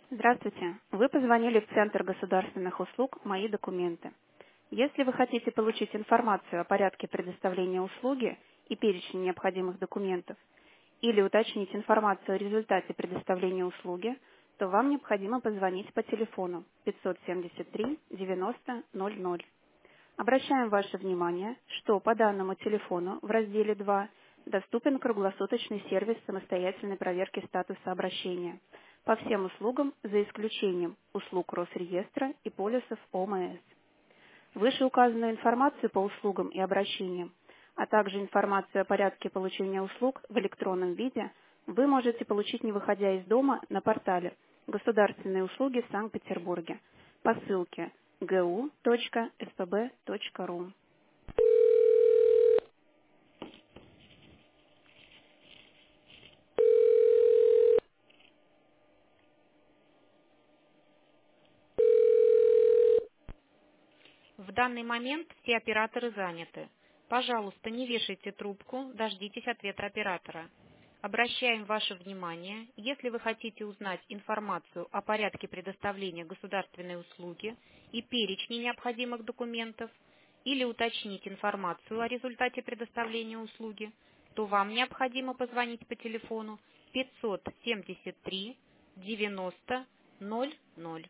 Здравствуйте. Вы позвонили в Центр государственных услуг «Мои документы». Если вы хотите получить информацию о порядке предоставления услуги и перечень необходимых документов, или уточнить информацию о результате предоставления услуги, то вам необходимо позвонить по телефону 573 90 00. Обращаем ваше внимание, что по данному телефону в разделе 2 доступен круглосуточный сервис самостоятельной проверки статуса обращения по всем услугам, за исключением услуг Росреестра и полисов ОМС. Вышеуказанную информацию по услугам и обращениям, а также информацию о порядке получения услуг в электронном виде вы можете получить, не выходя из дома, на портале «Государственные услуги в Санкт-Петербурге» по ссылке gu.spb.ru. В данный момент все операторы заняты. Пожалуйста, не вешайте трубку, дождитесь ответа оператора. Обращаем ваше внимание, если вы хотите узнать информацию о порядке предоставления государственной услуги и перечне необходимых документов, или уточнить информацию о результате предоставления услуги, то вам необходимо позвонить по телефону 573 90 00.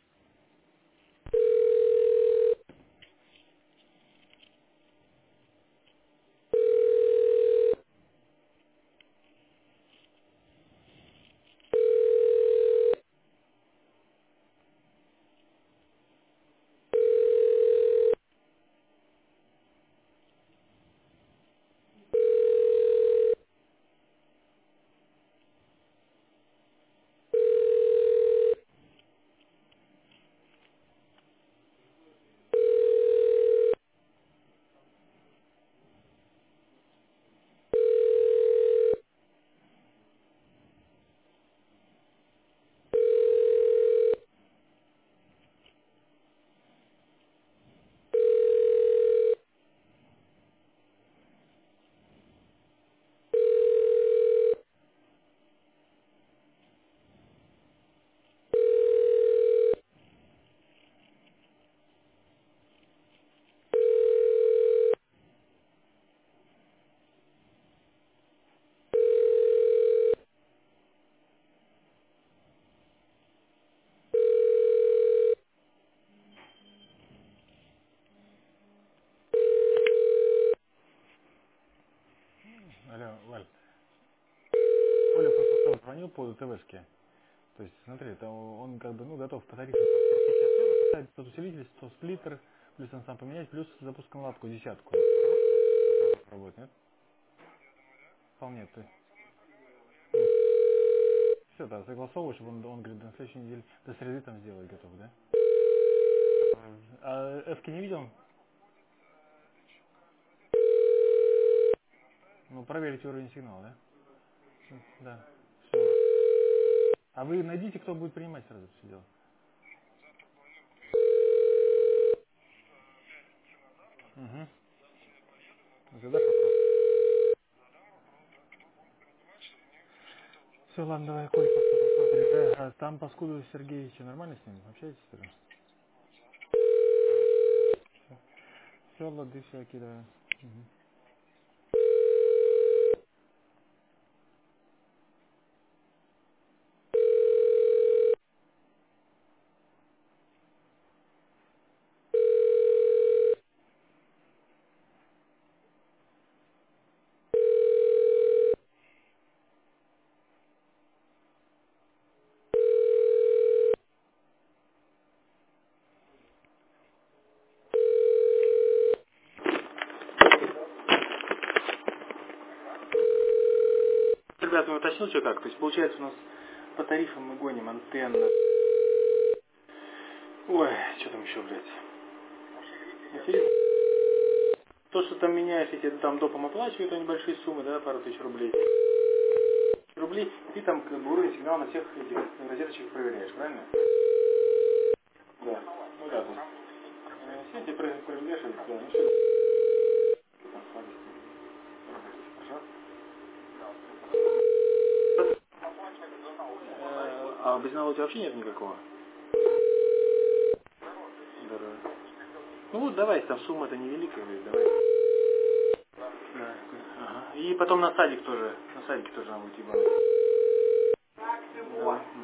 Алло, Валь. Коля просто что, звонил по ТВшке. То есть, смотри, там он как бы, готов по тарифу поставить 100 усилитель, 100 сплиттер, плюс он сам поменять, плюс с запуском лапку десятку. Работает, нет? Вполне, то есть. Все, да, согласовываю, чтобы он говорит, на следующей неделе, до среды там сделать готов, да? А Эвки не видел? Ну, проверить уровень сигнала, да? Да. Все. А вы найдите, кто будет принимать сразу все дело. Угу. Задашь вопрос? Все, ладно, давай, Коль, заряжай. А там по Скудову Сергеевичу нормально с ним? Общаетесь? Все, лады всякие, да. Мгм. Ребята, уточнил, что как. То есть, получается, у нас по тарифам мы гоним антенны. Ой, что там еще, блядь? Интересно. То, что там меняешь, эти там допом оплачивают они большие суммы, да, пару тысяч рублей. И ты там как бы уровень сигнала на всех этих розеточек проверяешь, правильно? Да. Ну да, то есть. Все эти проверяешь, да, ну все. Хорошо. А безналога у тебя вообще нет никакого? Здорово. Ну вот давай, там сумма-то невеликая, давай. Да. Ага. И потом на садик тоже. На садике тоже надо идти. Да.